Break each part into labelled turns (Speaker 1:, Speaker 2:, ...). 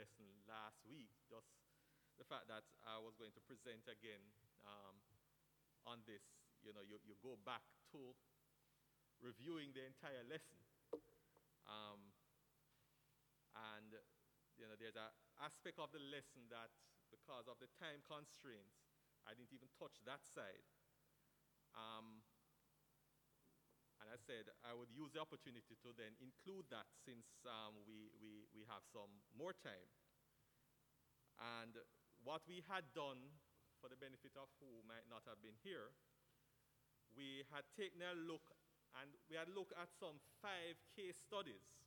Speaker 1: lesson last week, just the fact that I was going to present again on this. You know, you go back to reviewing the entire lesson. And, you know, there's an aspect of the lesson that, because of the time constraints, I didn't even touch that side. And I said I would use the opportunity to then include that since we have some more time. And what we had done, for the benefit of who might not have been here, we had taken a look, and we had looked at some 5 case studies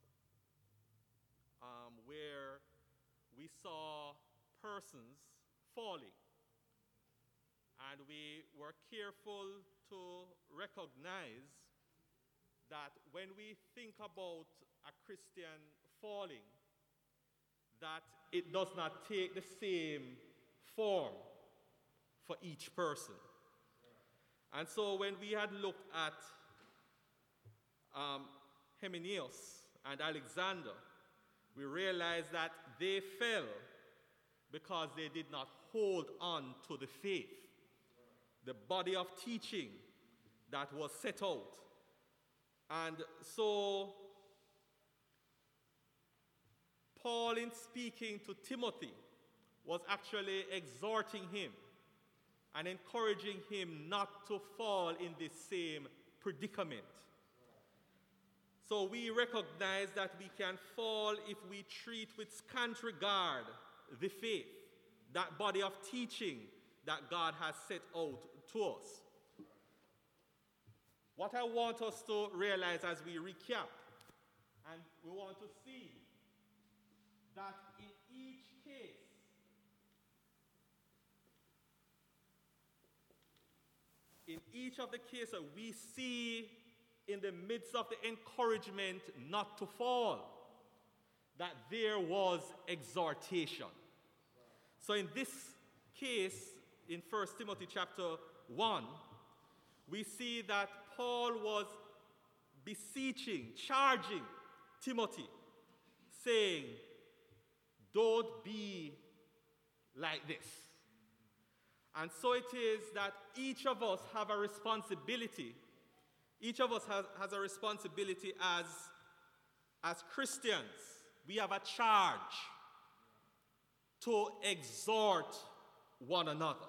Speaker 1: where we saw persons falling. And we were careful to recognize that when we think about a Christian falling, that it does not take the same form for each person. And so when we had looked at Hymenaeus and Alexander, we realized that they fell because they did not hold on to the faith, the body of teaching that was set out. And so Paul, in speaking to Timothy, was actually exhorting him and encouraging him not to fall in this same predicament. So we recognize that we can fall if we treat with scant regard the faith, that body of teaching that God has set out to us. What I want us to realize as we recap, and we want to see that in each case, in each of the cases, we see in the midst of the encouragement not to fall, that there was exhortation. So in this case, in 1 Timothy chapter 1, we see that Paul was beseeching, charging Timothy, saying, don't be like this. And so it is that each of us have a responsibility. Each of us has a responsibility as Christians. We have a charge to exhort one another.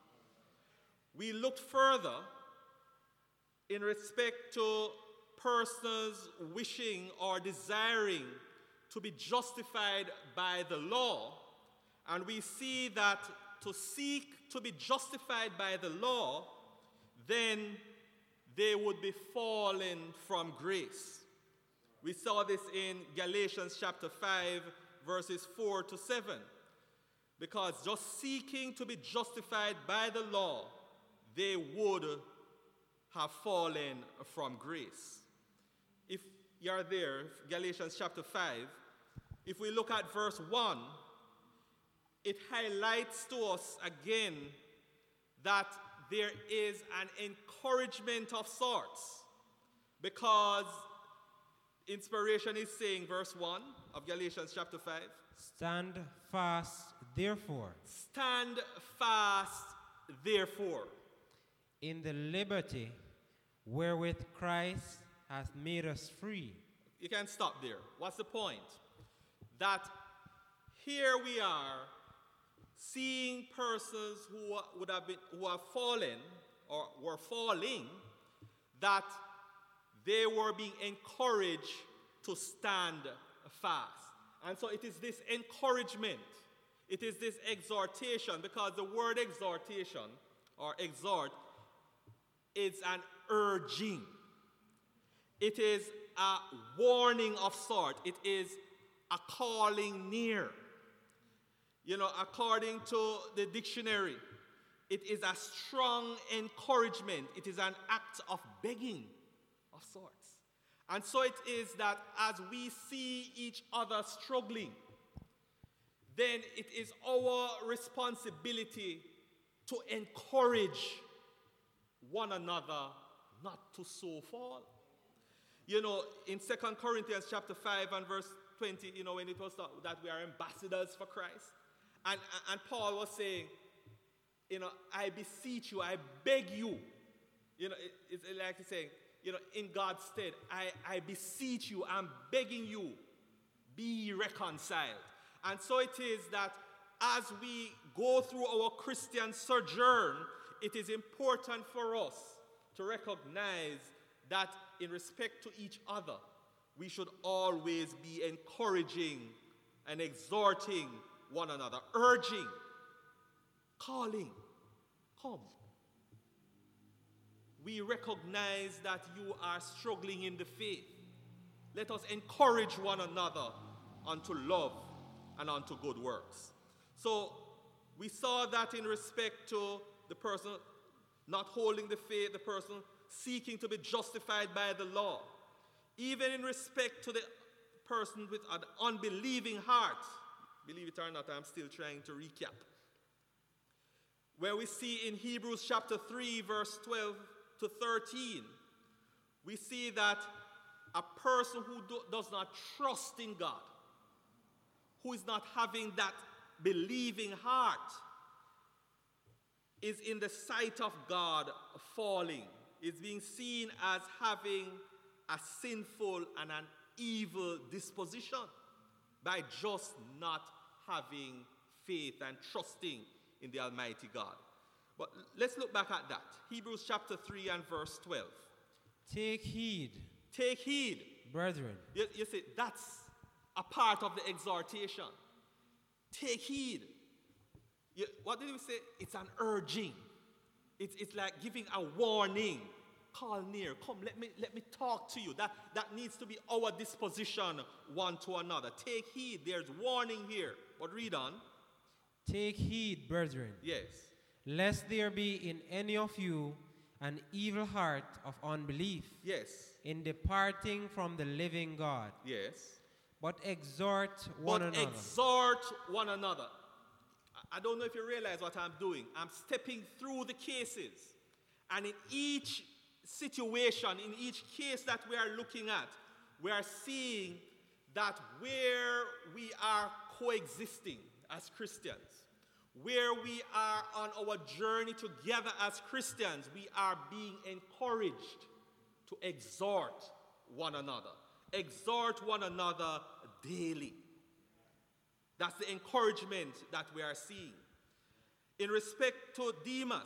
Speaker 1: We looked further in respect to persons wishing or desiring to be justified by the law, and we see that to seek to be justified by the law, then they would be fallen from grace. We saw this in Galatians chapter 5, verses 4 to 7. Because just seeking to be justified by the law, they would have fallen from grace. If you are there, Galatians chapter 5, if we look at verse 1, it highlights to us again that there is an encouragement of sorts, because inspiration is saying, verse 1 of Galatians chapter 5,
Speaker 2: stand fast, therefore.
Speaker 1: Stand fast, therefore.
Speaker 2: In the liberty wherewith Christ hath made us free.
Speaker 1: You can stop there. What's the point? That here we are seeing persons who have fallen or were falling, that they were being encouraged to stand fast. And so it is this encouragement, it is this exhortation, because the word exhortation or exhort is an urging. It is a warning of sort. It is a calling near. You know, according to the dictionary, it is a strong encouragement. It is an act of begging of sorts. And so it is that as we see each other struggling, then it is our responsibility to encourage one another not to so fall. You know, in 2 Corinthians chapter 5 and verse 20, when it was that we are ambassadors for Christ. And Paul was saying, I beseech you, I beg you. It's like he's saying, in God's stead, I beseech you, I'm begging you, be reconciled. And so it is that as we go through our Christian sojourn, it is important for us to recognize that in respect to each other, we should always be encouraging and exhorting one another, urging, calling, come. We recognize that you are struggling in the faith. Let us encourage one another unto love and unto good works. So we saw that in respect to the person not holding the faith, the person seeking to be justified by the law. Even in respect to the person with an unbelieving heart. Believe it or not, I'm still trying to recap. Where we see in Hebrews chapter 3, verse 12 to 13, we see that a person who does not trust in God, who is not having that believing heart, is in the sight of God falling, is being seen as having a sinful and an evil disposition by just not having faith and trusting in the Almighty God. But let's look back at that. Hebrews chapter 3 and verse 12.
Speaker 2: Take heed.
Speaker 1: Take heed.
Speaker 2: Brethren.
Speaker 1: You see, that's a part of the exhortation. Take heed. What did we say? It's an urging. It's like giving a warning. Call near. Come, let me talk to you. That needs to be our disposition one to another. Take heed. There's warning here. But read on.
Speaker 2: Take heed, brethren.
Speaker 1: Yes.
Speaker 2: Lest there be in any of you an evil heart of unbelief.
Speaker 1: Yes.
Speaker 2: In departing from the living God.
Speaker 1: Yes.
Speaker 2: But exhort one another.
Speaker 1: Exhort one another. I don't know if you realize what I'm doing. I'm stepping through the cases. And in each situation, in each case that we are looking at, we are seeing that where we are coexisting as Christians, where we are on our journey together as Christians, we are being encouraged to exhort one another. Exhort one another daily. That's the encouragement that we are seeing. In respect to Demas,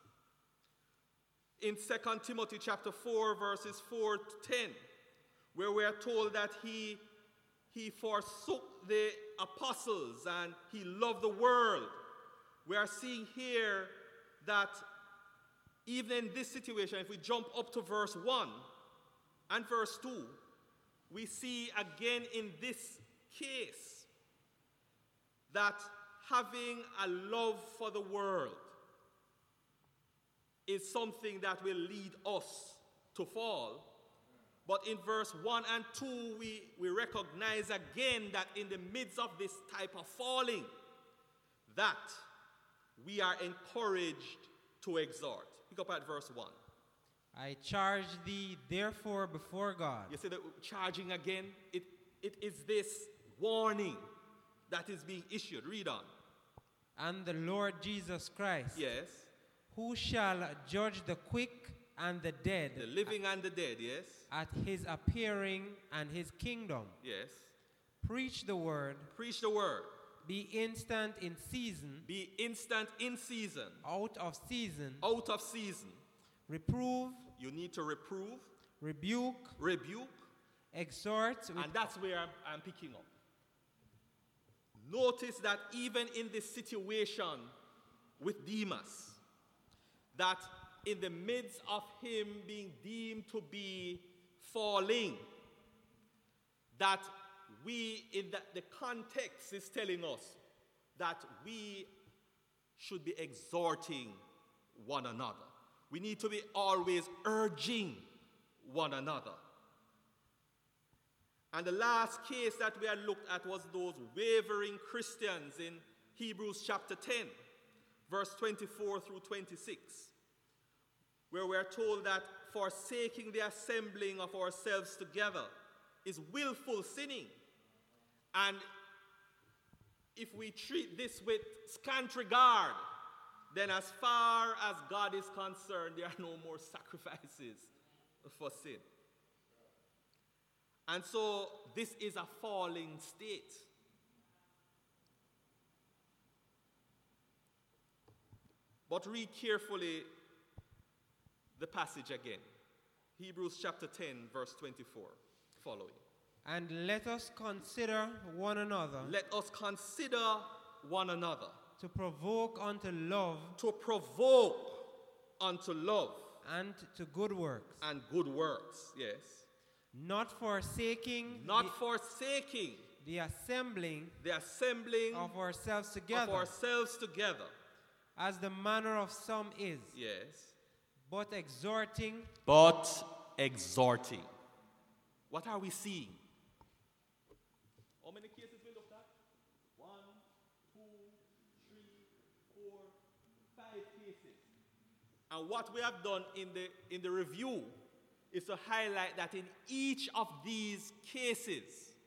Speaker 1: in 2 Timothy chapter 4, verses 4 to 10, where we are told that he forsook the apostles and he loved the world. We are seeing here that even in this situation, if we jump up to verse 1 and verse 2, we see again in this case that having a love for the world is something that will lead us to fall. But in verse 1 and 2, we recognize again that in the midst of this type of falling, that we are encouraged to exhort. Pick up at verse 1.
Speaker 2: I charge thee therefore before God.
Speaker 1: You see the charging again? It is this warning that is being issued. Read on.
Speaker 2: And the Lord Jesus Christ.
Speaker 1: Yes.
Speaker 2: Who shall judge the quick and the dead.
Speaker 1: The living and the dead, yes.
Speaker 2: At his appearing and his kingdom.
Speaker 1: Yes.
Speaker 2: Preach the word.
Speaker 1: Preach the word.
Speaker 2: Be instant in season.
Speaker 1: Be instant in season.
Speaker 2: Out of season.
Speaker 1: Out of season.
Speaker 2: Reprove.
Speaker 1: You need to reprove.
Speaker 2: Rebuke.
Speaker 1: Rebuke.
Speaker 2: Exhort.
Speaker 1: And that's where I'm picking up. Notice that even in this situation with Demas, that in the midst of him being deemed to be falling, that we, in the context is telling us that we should be exhorting one another. We need to be always urging one another. And the last case that we had looked at was those wavering Christians in Hebrews chapter 10, verse 24 through 26, where we are told that forsaking the assembling of ourselves together is willful sinning, And if we treat this with scant regard, then as far as God is concerned, there are no more sacrifices for sin. And so this is a falling state. But read carefully the passage again. Hebrews chapter 10, verse 24, following.
Speaker 2: And let us consider one another.
Speaker 1: Let us consider one another.
Speaker 2: To provoke unto love.
Speaker 1: To provoke unto love.
Speaker 2: And to good works.
Speaker 1: And good works, yes.
Speaker 2: Not forsaking.
Speaker 1: Not forsaking.
Speaker 2: The assembling.
Speaker 1: The assembling.
Speaker 2: Of ourselves together.
Speaker 1: Of ourselves together.
Speaker 2: As the manner of some is.
Speaker 1: Yes.
Speaker 2: But exhorting.
Speaker 1: But exhorting. What are we seeing? How many cases we looked at? 1, 2, 3, 4, 5 cases. And what we have done in the review is to highlight that in each of these cases,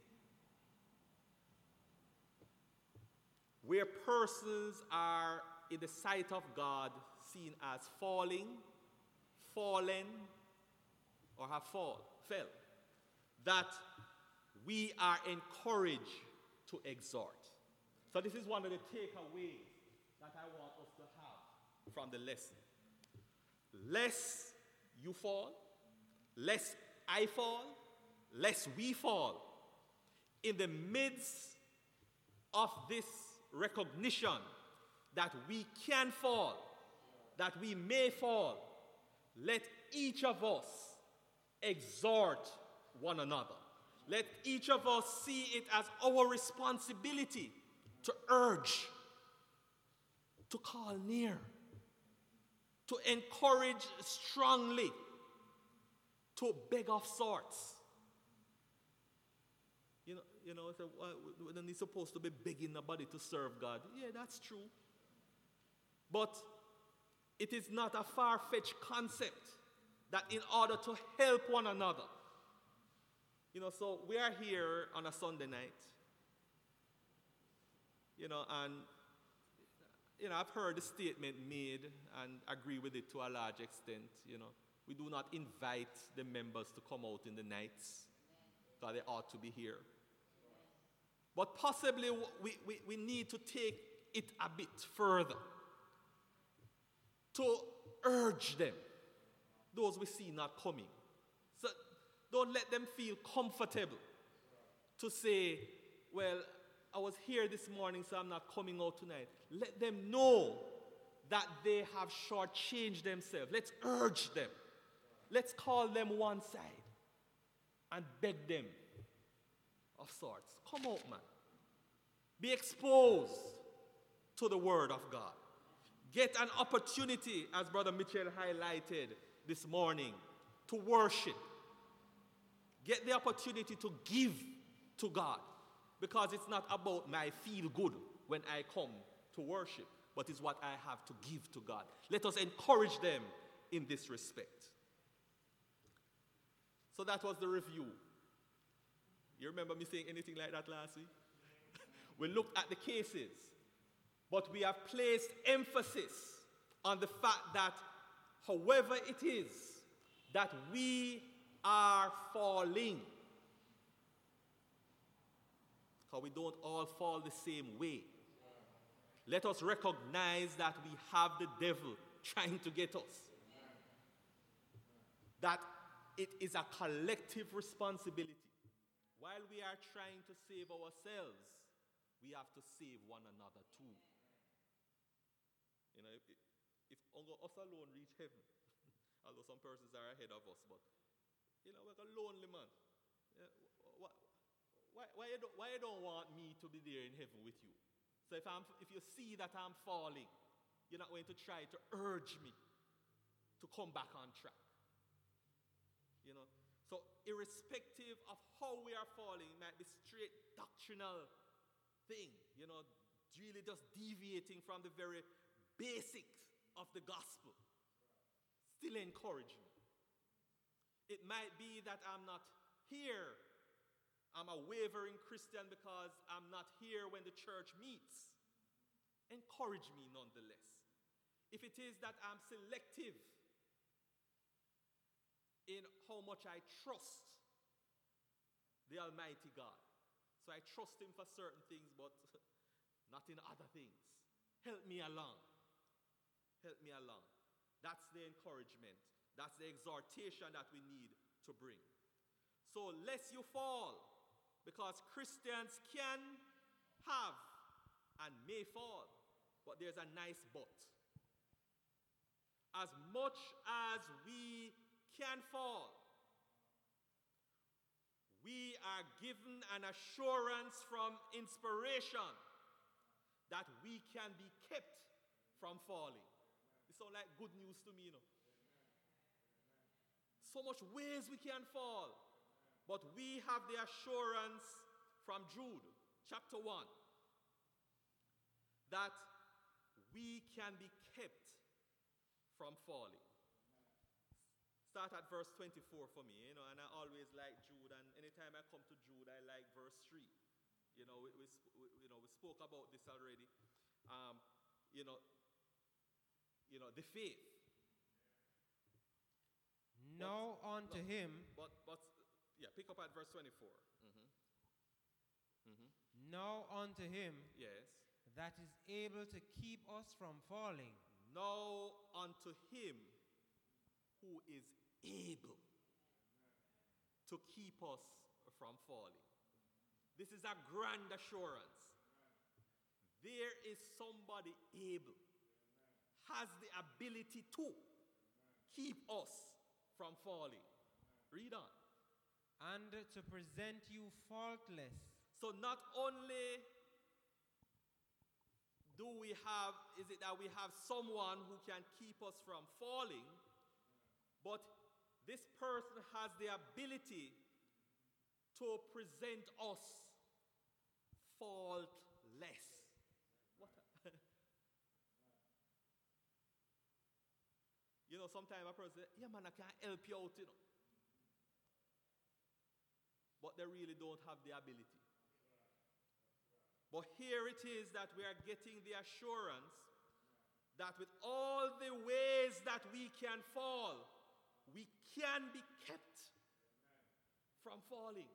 Speaker 1: where persons are in the sight of God seen as falling, fallen, or have fell, that we are encouraged to exhort. So this is one of the takeaways that I want us to have from the lesson. Lest you fall, lest I fall, lest we fall, in the midst of this recognition that we can fall, that we may fall, let each of us exhort one another. Let each of us see it as our responsibility to urge, to call near, to encourage strongly, to beg of sorts. You know, so we're not supposed to be begging nobody to serve God. Yeah, that's true. But it is not a far-fetched concept that in order to help one another, so we are here on a Sunday night, and, I've heard the statement made and agree with it to a large extent, We do not invite the members to come out in the nights, because they ought to be here. But possibly we need to take it a bit further, to urge them, those we see not coming. So don't let them feel comfortable to say, well, I was here this morning, so I'm not coming out tonight. Let them know that they have shortchanged themselves. Let's urge them. Let's call them one side and beg them of sorts. Come out, man. Be exposed to the Word of God. Get an opportunity, as Brother Mitchell highlighted this morning, to worship. Get the opportunity to give to God, because it's not about my feel good when I come to worship, but it's what I have to give to God. Let us encourage them in this respect. So that was the review. You remember me saying anything like that last week? We looked at the cases, but we have placed emphasis on the fact that however it is that we are falling, because we don't all fall the same way. Let us recognize that we have the devil trying to get us. That it is a collective responsibility. While we are trying to save ourselves, we have to save one another too. If only us alone reach heaven, although some persons are ahead of us, but we're a lonely man. Why you don't want me to be there in heaven with you? So if you see that I'm falling, you're not going to try to urge me to come back on track. So irrespective of how we are falling, it might be straight doctrinal thing, really just deviating from the very basics of the gospel. Still encourage me. It might be that I'm not here I'm a wavering Christian because I'm not here when the church meets. Encourage me nonetheless. If it is that I'm selective in how much I trust the Almighty God. So I trust Him for certain things, but not in other things. Help me along. Help me along. That's the encouragement. That's the exhortation that we need to bring. So lest you fall, because Christians can have and may fall, but there's a nice but. As much as we can fall, we are given an assurance from inspiration that we can be kept from falling. It sounds like good news to me, you know. So much ways we can fall, but we have the assurance from Jude, chapter 1, that we can be kept from falling. Start at verse 24 for me, you know, and I always like Jude, and anytime I come to Jude, I like verse 3. You know, we spoke about this already. The faith.
Speaker 2: Now unto him.
Speaker 1: Pick up at verse 24.
Speaker 2: Now unto him.
Speaker 1: Yes.
Speaker 2: That is able to keep us from falling.
Speaker 1: Now unto him who is able to keep us from falling. This is a grand assurance. There is somebody able, has the ability to keep us from falling. Read on.
Speaker 2: And to present you faultless.
Speaker 1: So not only is it that we have someone who can keep us from falling, but this person has the ability to present us faultless. What? You know, sometimes a person says, yeah man, I can't help you out, you know. But they really don't have the ability. But here it is that we are getting the assurance that with all the ways that we can fall, we can be kept from falling.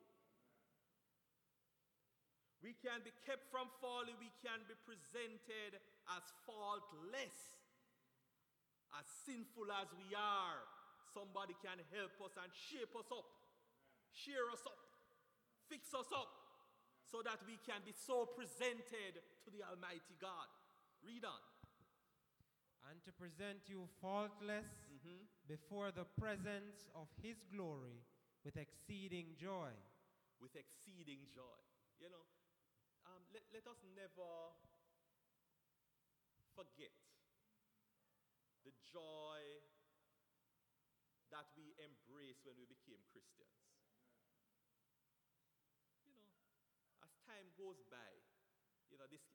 Speaker 1: We can be kept from falling. We can be presented as faultless. As sinful as we are, somebody can help us and shape us up, cheer us up, fix us up, so that we can be so presented to the Almighty God. Read on.
Speaker 2: And to present you faultless before the presence of his glory with exceeding joy.
Speaker 1: With exceeding joy. You know, let us never forget the joy that we embraced when we became Christians. You know, as time goes by, you know, this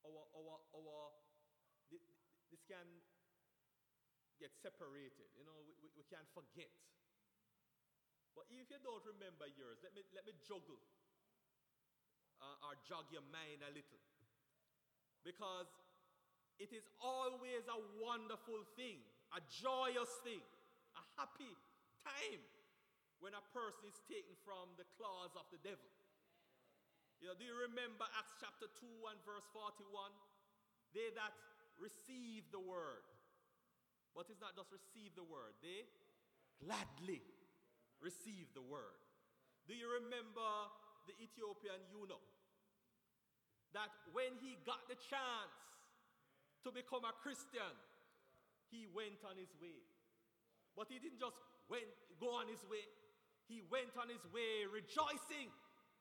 Speaker 1: can get separated. You know, we can't forget. But if you don't remember yours, let me juggle or jog your mind a little, because it is always a wonderful thing, a joyous thing, a happy time when a person is taken from the claws of the devil. You know, do you remember Acts chapter 2 and verse 41? They that receive the word. But it's not just receive the word. They gladly receive the word. Do you remember the Ethiopian eunuch? That when he got the chance to become a Christian, he went on his way. But he didn't just go on his way. He went on his way rejoicing.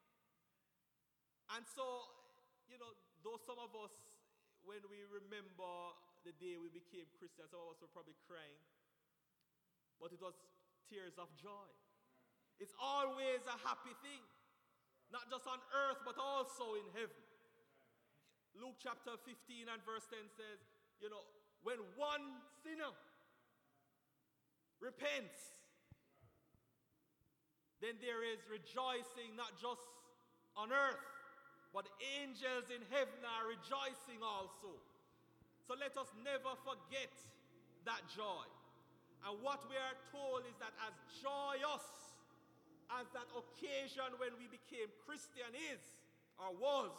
Speaker 1: And so, you know, though some of us, when we remember the day we became Christians, some of us were probably crying. But it was tears of joy. It's always a happy thing. Not just on earth, but also in heaven. Luke chapter 15 and verse 10 says, you know, when one sinner repents, then there is rejoicing not just on earth, but angels in heaven are rejoicing also. So let us never forget that joy. And what we are told is that as joyous as that occasion when we became Christian is or was,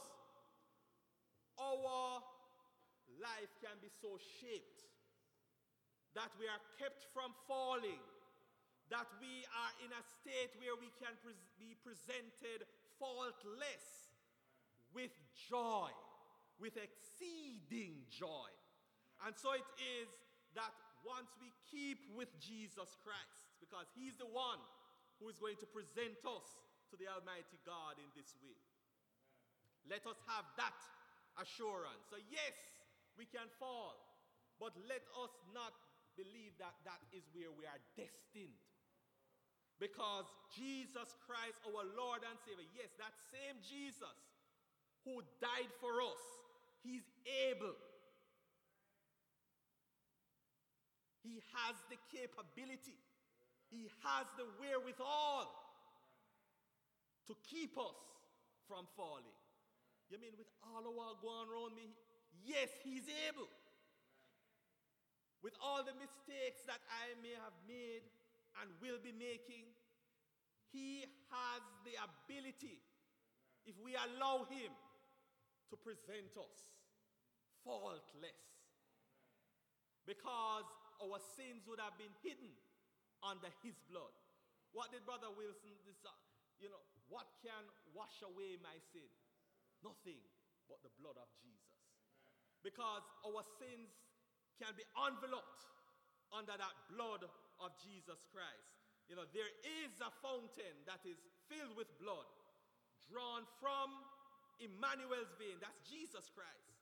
Speaker 1: our life can be so shaped that we are kept from falling, that we are in a state where we can be presented faultless with joy, with exceeding joy. And so it is that once we keep with Jesus Christ, because he's the one who is going to present us to the Almighty God in this way. Let us have that assurance. So yes, we can fall, but let us not believe that that is where we are destined. Because Jesus Christ, our Lord and Savior, yes, that same Jesus who died for us, he's able. He has the capability. He has the wherewithal to keep us from falling. You mean with all of what going around me? Yes, he's able. With all the mistakes that I may have made and will be making, he has the ability, if we allow him, to present us faultless. Because our sins would have been hidden under his blood. What did Brother Wilson decide? What can wash away my sin? Nothing but the blood of Jesus. Because our sins can be enveloped under that blood of Jesus Christ. There is a fountain that is filled with blood, drawn from Emmanuel's vein. That's Jesus Christ.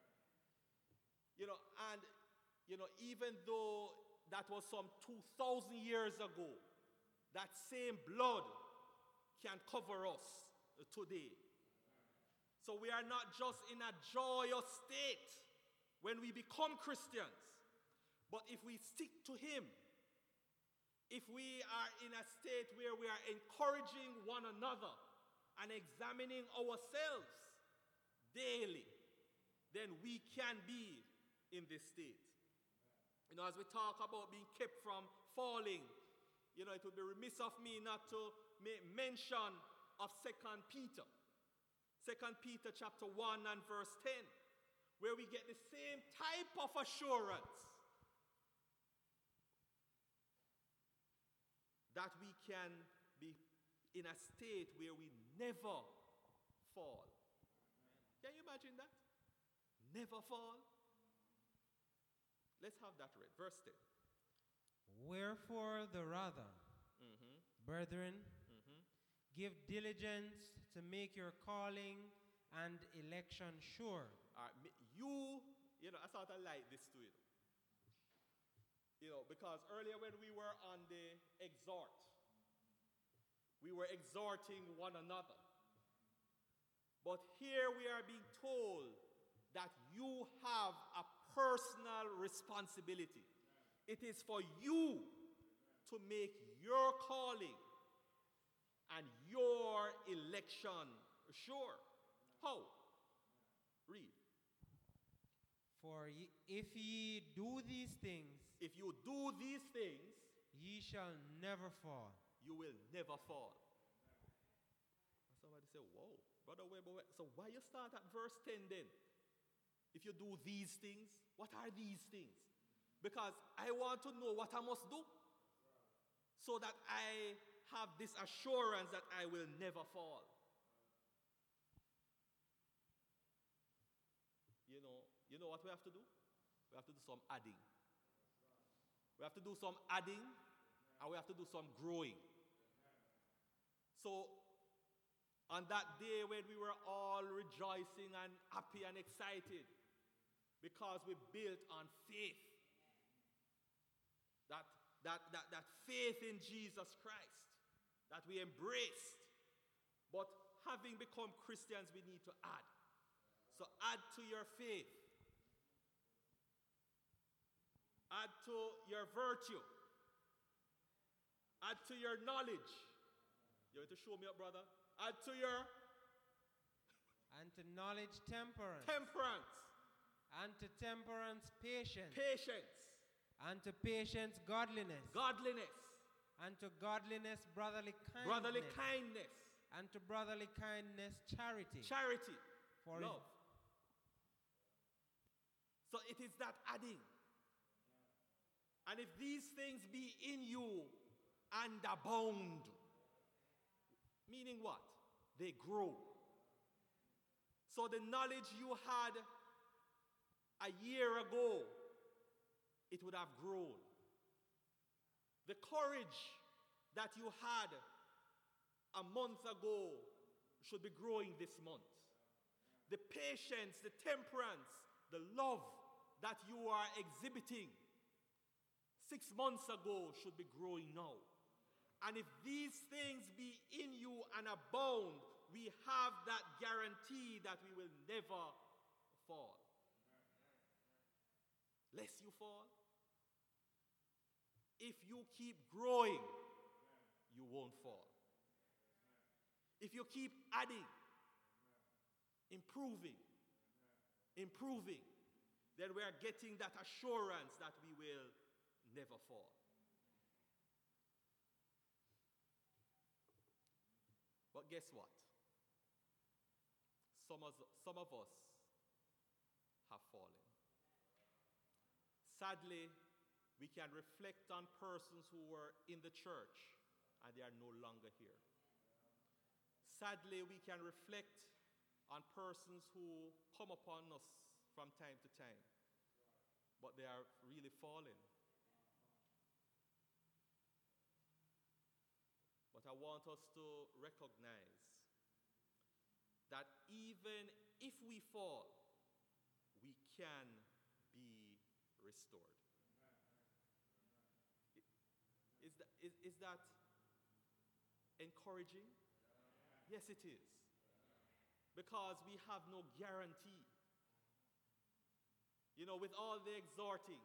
Speaker 1: Even though that was some 2,000 years ago, that same blood can cover us today. So we are not just in a joyous state when we become Christians, but if we stick to him, if we are in a state where we are encouraging one another and examining ourselves daily, then we can be in this state. As we talk about being kept from falling, it would be remiss of me not to make mention of 2 Peter. 2 Peter chapter 1 and verse 10, where we get the same type of assurance that we can be in a state where we never fall. Can you imagine that? Never fall. Let's have that read. Verse 10.
Speaker 2: Wherefore the rather, brethren, give diligence to make your calling and election sure.
Speaker 1: I sort of like this too. Because earlier when we were on the exhort, we were exhorting one another. But here we are being told that you have a personal responsibility. It is for you to make your calling and your election sure. How? Read.
Speaker 2: For if ye do these things,
Speaker 1: if you do these things,
Speaker 2: ye shall never fall.
Speaker 1: You will never fall. Somebody say, whoa, brother, wait. So why you start at verse 10 then? If you do these things, what are these things? Because I want to know what I must do so that I have this assurance that I will never fall. You know what we have to do? We have to do some adding. We have to do some adding, and we have to do some growing. So, on that day when we were all rejoicing and happy and excited, because we built on faith, that faith in Jesus Christ, that we embraced. But having become Christians, we need to add. So add to your faith. Add to your virtue. Add to your knowledge. You want to show me up, brother? Add to your
Speaker 2: And to knowledge, temperance.
Speaker 1: Temperance.
Speaker 2: And to temperance, patience.
Speaker 1: Patience.
Speaker 2: And to patience, godliness.
Speaker 1: Godliness.
Speaker 2: And to godliness, brotherly kindness.
Speaker 1: Brotherly kindness.
Speaker 2: And to brotherly kindness, charity.
Speaker 1: Charity.
Speaker 2: For
Speaker 1: love. So it is that adding. And if these things be in you and abound, meaning what? They grow. So the knowledge you had a year ago, it would have grown. The courage that you had a month ago should be growing this month. The patience, the temperance, the love that you are exhibiting 6 months ago should be growing now. And if these things be in you and abound, we have that guarantee that we will never fall. Lest you fall. If you keep growing, you won't fall. If you keep adding, improving, then we are getting that assurance that we will never fall. But guess what? Some of us have fallen. Sadly, we can reflect on persons who were in the church and they are no longer here. Sadly, we can reflect on persons who come upon us from time to time, but they are really fallen. But I want us to recognize that even if we fall, we can be restored. Is that encouraging? Yes, it is. Because we have no guarantee. You know, with all the exhorting,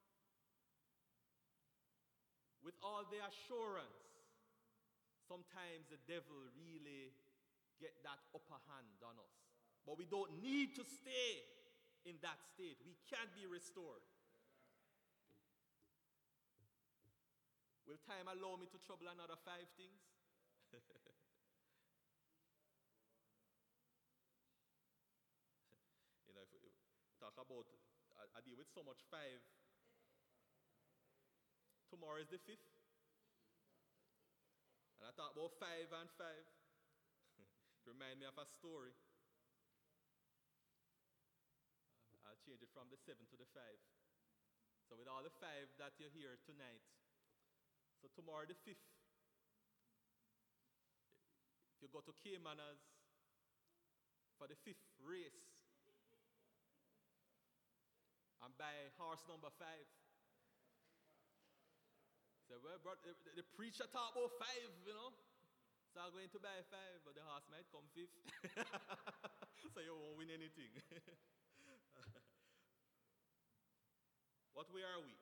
Speaker 1: with all the assurance, sometimes the devil really get that upper hand on us. But we don't need to stay in that state. We can be restored. Will time allow me to trouble another 5 things? You know, if we talk about, I deal with so much 5. Tomorrow is the 5th. And I talk about 5 and 5. It reminds me of a story. I'll change it from the 7 to the 5. So with all the 5 that you hear tonight, so tomorrow the 5th, if you go to Caymanas for the 5th race and buy horse number 5, say, well, bro, the preacher talk about 5, you know. So I'm going to buy 5, but the horse might come 5th. So you won't win anything. What way are we?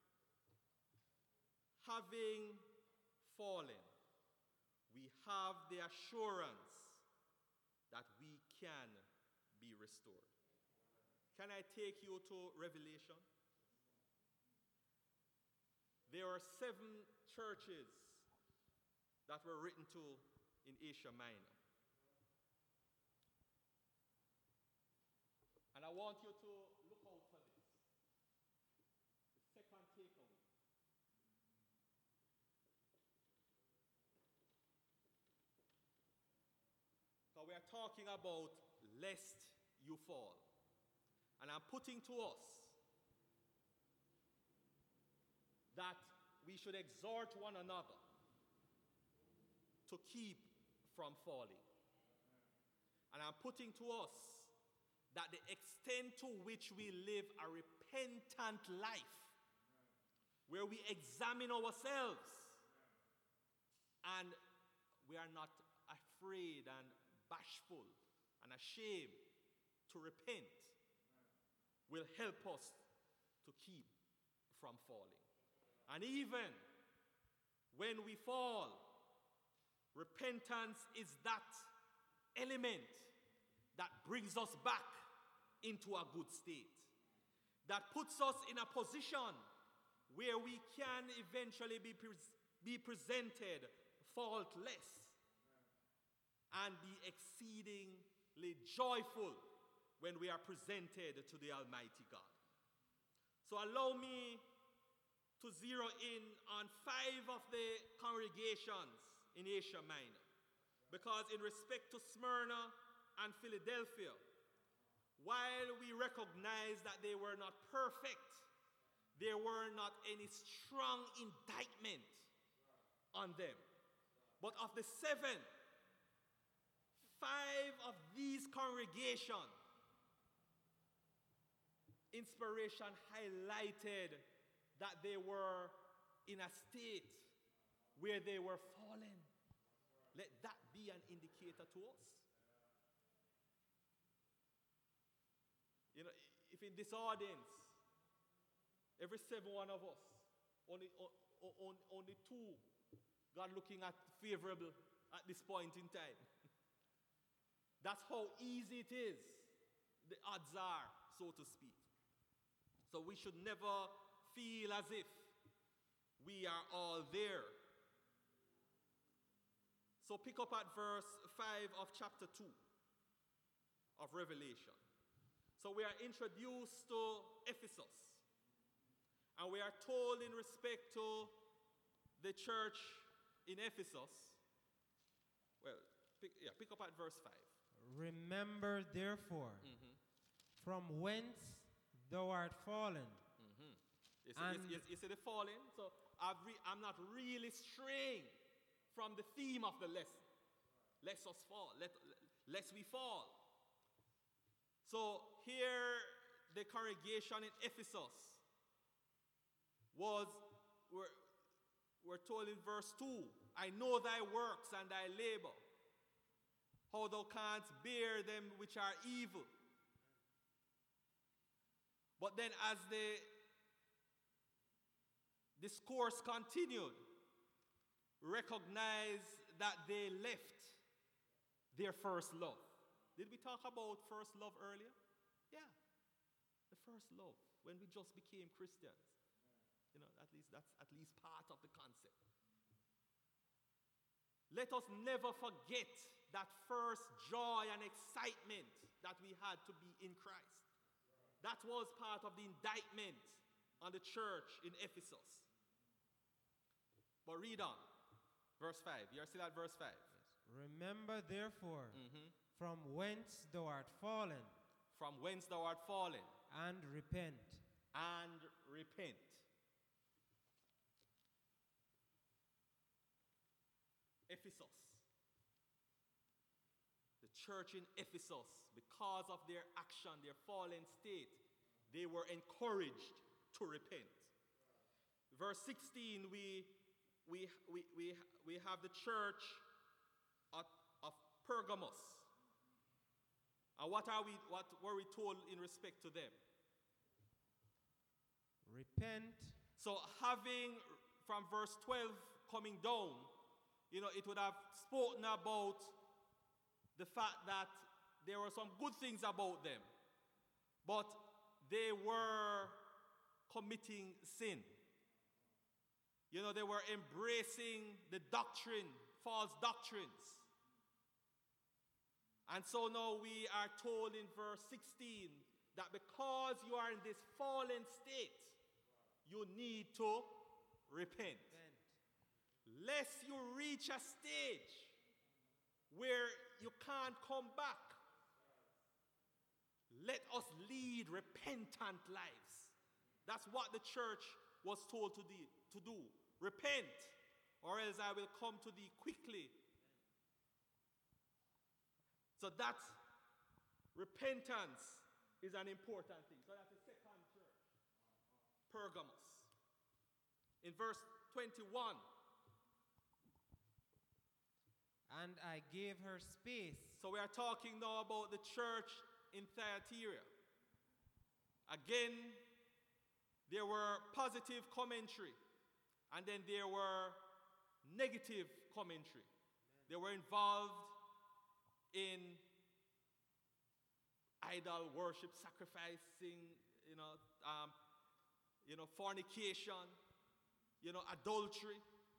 Speaker 1: Having fallen, we have the assurance that we can be restored. Can I take you to Revelation? There are 7 churches that were written to in Asia Minor. And I want you to look out for this. The second takeaway. So we are talking about lest you fall. And I'm putting to us that we should exhort one another to keep from falling. And I'm putting to us that the extent to which we live a repentant life, where we examine ourselves and we are not afraid and bashful and ashamed to repent, will help us to keep from falling. And even when we fall, repentance is that element that brings us back into a good state, that puts us in a position where we can eventually be presented faultless and be exceedingly joyful when we are presented to the Almighty God. So allow me to zero in on 5 of the congregations in Asia Minor, because in respect to Smyrna and Philadelphia, while we recognize that they were not perfect, there were not any strong indictment on them. But of the 7, 5 of these congregations, inspiration highlighted that they were in a state where they were fallen. Let that be an indicator to us. You know, if in this audience, every 7 one of us, only 2, God looking at favorable at this point in time. That's how easy it is. The odds are, so to speak. So we should never feel as if we are all there. So pick up at verse 5 of chapter 2 of Revelation. So we are introduced to Ephesus. And we are told in respect to the church in Ephesus. Well, pick up at verse 5.
Speaker 2: Remember therefore, from whence thou art fallen.
Speaker 1: You see the falling? So I'm not really straying from the theme of the lesson. Lest us fall. Lest we fall. So here the congregation in Ephesus we're told in verse 2, I know thy works and thy labor, how thou canst bear them which are evil. But then as the discourse continued, recognize that they left their first love. Did we talk about first love earlier? Yeah, the first love, when we just became Christians. You know, at least that's at least part of the concept. Let us never forget that first joy and excitement that we had to be in Christ. That was part of the indictment on the church in Ephesus. But read on. Verse 5. You're still at verse 5.
Speaker 2: Yes. Remember therefore, from whence thou art fallen.
Speaker 1: From whence thou art fallen.
Speaker 2: And repent.
Speaker 1: And repent. Ephesus. The church in Ephesus, because of their action, their fallen state, they were encouraged to repent. Verse 16, we have the church of Pergamos. And what were we told in respect to them?
Speaker 2: Repent.
Speaker 1: So having from verse 12 coming down, you know, it would have spoken about the fact that there were some good things about them, but they were committing sin. You know, they were embracing the doctrine, false doctrines. And so now we are told in verse 16 that because you are in this fallen state, you need to repent. Lest you reach a stage where you can't come back. Let us lead repentant lives. That's what the church was told to do. Repent, or else I will come to thee quickly. So that repentance is an important thing. So that's the second church, Pergamos. In verse 21,
Speaker 2: and I gave her space.
Speaker 1: So we are talking now about the church in Thyatira. Again, there were positive commentary, and then there were negative commentary. They were involved in idol worship, sacrificing, fornication, adultery,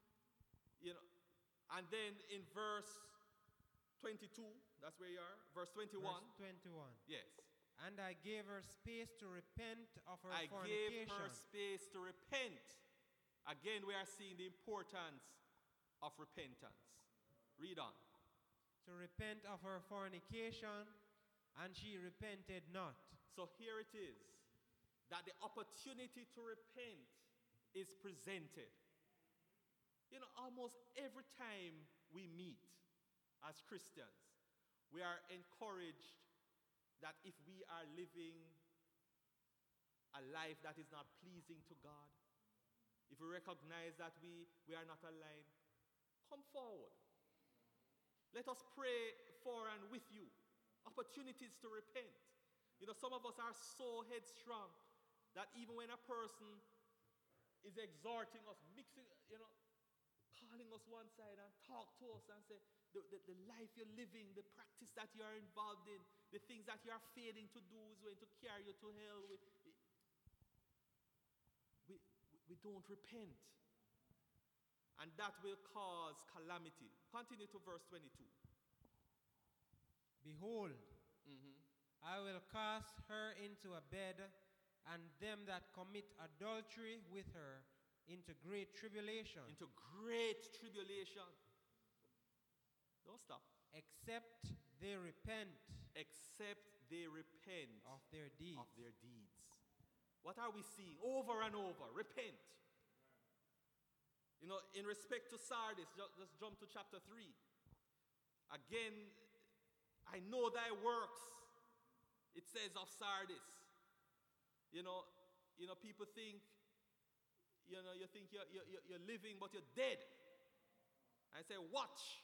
Speaker 1: and then in verse 22, that's where you are, verse 21.
Speaker 2: Verse 21.
Speaker 1: Yes.
Speaker 2: And I gave her space to repent of her
Speaker 1: I
Speaker 2: fornication.
Speaker 1: gave her space to repent. Again, we are seeing the importance of repentance. Read on.
Speaker 2: To repent of her fornication, and she repented not.
Speaker 1: So here it is, that the opportunity to repent is presented. Almost every time we meet as Christians, we are encouraged that if we are living a life that is not pleasing to God, if we recognize that we are not aligned, come forward. Let us pray for and with you. Opportunities to repent. Some of us are so headstrong that even when a person is exhorting us, calling us one side and talk to us and say, the life you're living, the practice that you are involved in, the things that you are failing to do is going to carry you to hell. We don't repent. And that will cause calamity. Continue to verse 22.
Speaker 2: Behold, I will cast her into a bed, and them that commit adultery with her into great tribulation.
Speaker 1: Into great tribulation. Don't stop.
Speaker 2: Except they repent.
Speaker 1: Except they repent
Speaker 2: of their deeds.
Speaker 1: Of their deeds. What are we seeing over and over? Repent. In respect to Sardis, just jump to chapter 3. Again, I know thy works. It says of Sardis. People think, you think you're living, but you're dead. I say, watch.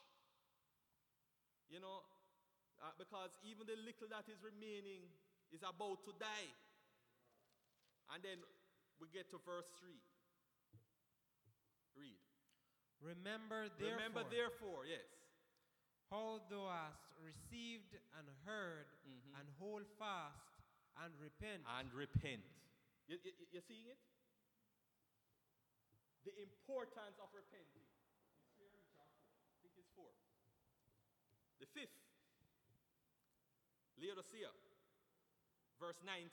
Speaker 1: Because even the little that is remaining is about to die. And then we get to verse 3. Read.
Speaker 2: Remember
Speaker 1: therefore, yes.
Speaker 2: How thou hast received and heard, and hold fast and repent.
Speaker 1: And repent. You're seeing it? The importance of repenting. It's here in chapter 4. I think it's 4. The 5th, Laodicea, verse 19.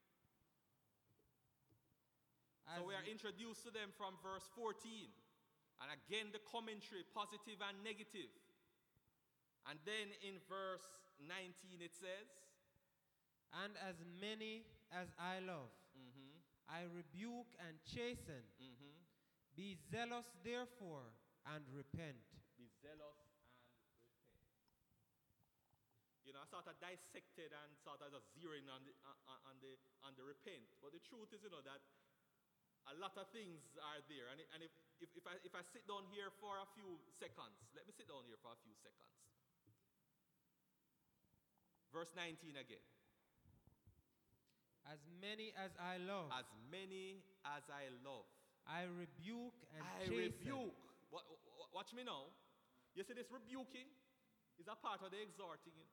Speaker 1: So we are introduced to them from verse 14. And again, the commentary, positive and negative. And then in verse 19 it says,
Speaker 2: and as many as I love, I rebuke and chasten. Be zealous therefore and repent.
Speaker 1: Be zealous and repent. I sort of dissected and sort of just zeroing on the repent. But the truth is, that a lot of things are there. And if I sit down here for a few seconds, let me sit down here for a few seconds. Verse 19 again.
Speaker 2: As many as I love.
Speaker 1: As many as I love.
Speaker 2: I rebuke and chasten.
Speaker 1: Rebuke. Watch me now. You see, this rebuking is a part of the exhorting.
Speaker 2: Yes.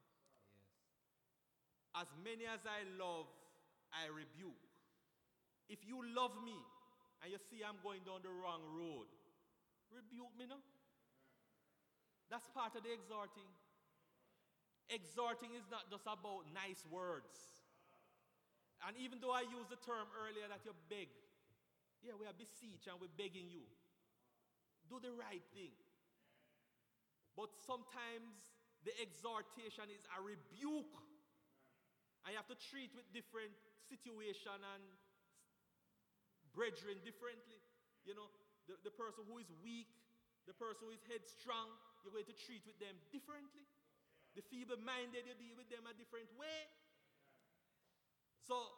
Speaker 1: As many as I love, I rebuke. If you love me and you see I'm going down the wrong road, rebuke me now. That's part of the exhorting. Exhorting is not just about nice words. And even though I used the term earlier that you beg, yeah, we are beseech and we're begging you. Do the right thing. But sometimes the exhortation is a rebuke. And you have to treat with different situation and brethren differently. The person who is weak, the person who is headstrong, you're going to treat with them differently. The feeble-minded, you deal with them a different way. So,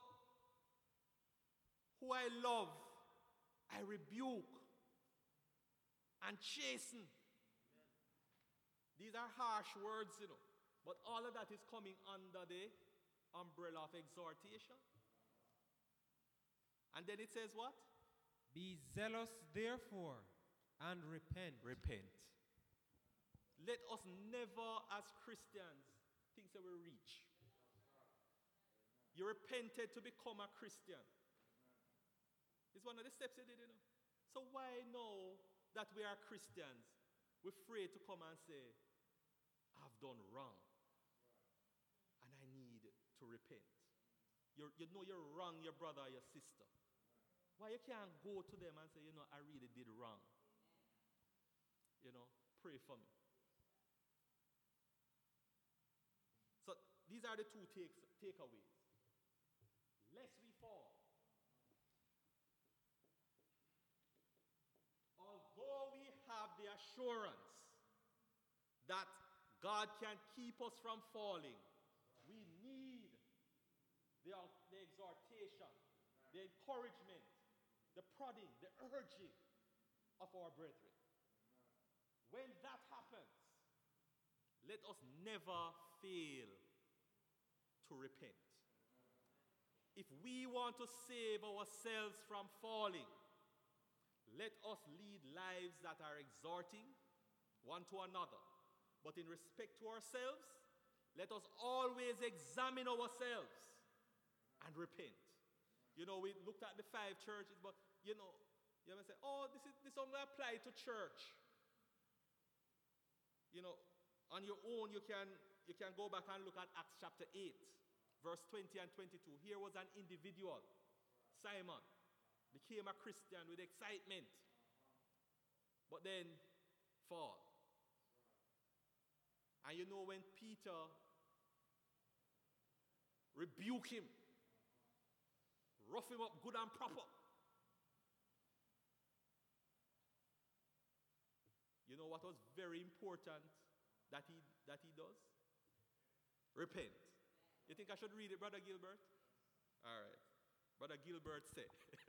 Speaker 1: who I love, I rebuke and chasten. These are harsh words, but all of that is coming under the umbrella of exhortation. And then it says what?
Speaker 2: Be zealous, therefore, and repent.
Speaker 1: Repent. Let us never, as Christians, think that we reach. You repented to become a Christian. It's one of the steps you did, you know. So why now that we are Christians, we're afraid to come and say, I've done wrong. And I need to repent. You know you're wrong, your brother or your sister. Why you can't go to them and say, you know, I really did wrong. You know, pray for me. So these are the two takeaways. Lest we fall. Although we have the assurance that God can keep us from falling, we need the exhortation, the encouragement, the prodding, the urging of our brethren. When that happens, let us never fail to repent. If we want to save ourselves from falling, let us lead lives that are exhorting one to another. But in respect to ourselves, let us always examine ourselves and repent. You know, we looked at the 5 churches, but you know, you ever say, oh, this only applies to church. You know, on your own, you can go back and look at Acts chapter 8, verse 20 and 22. Here was an individual, Simon, became a Christian with excitement, but then fall. And you know when Peter rebuked him, rough him up good and proper, you know what was very important that he does? Repent. You think I should read it, Brother Gilbert? All right. Brother Gilbert said.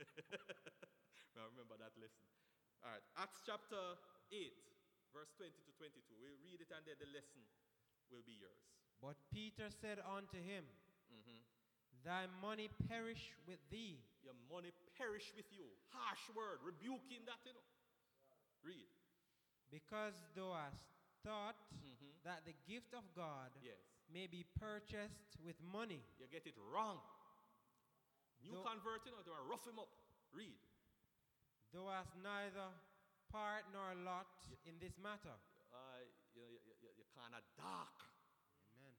Speaker 1: I remember that lesson. All right. Acts chapter 8, verse 20 to 22. We'll read it and then the lesson will be yours.
Speaker 2: But Peter said unto him, Thy money perish with thee.
Speaker 1: Your money perish with you. Harsh word, rebuking that, you know. Read.
Speaker 2: Because thou hast thought that the gift of God may be purchased with money.
Speaker 1: You get it wrong. New convert, you know, they rough him up. Read.
Speaker 2: Thou hast neither part nor lot in this matter.
Speaker 1: You're kind of dark.
Speaker 2: Amen.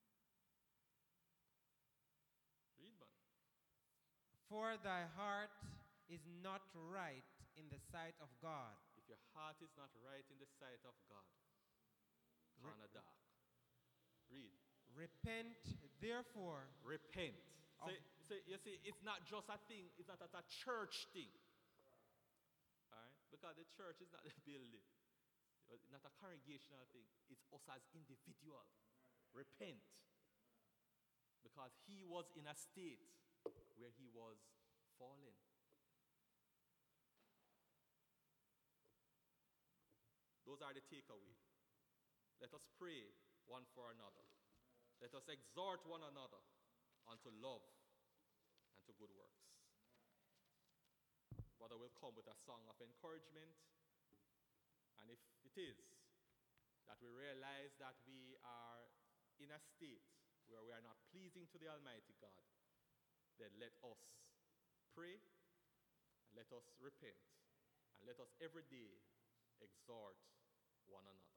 Speaker 1: Read, man.
Speaker 2: For thy heart is not right in the sight of God.
Speaker 1: If your heart is not right in the sight of God, kind of dark. Read.
Speaker 2: Repent, therefore.
Speaker 1: Repent. So you see, it's not just a thing. It's not a church thing. All right? Because the church is not a building. It's not a congregational thing. It's us as individuals. Repent. Because he was in a state where he was fallen. Those are the takeaway. Let us pray one for another. Let us exhort one another unto love and to good works. Brother will come with a song of encouragement. And if it is that we realize that we are in a state where we are not pleasing to the Almighty God, then let us pray and let us repent and let us every day exhort one another.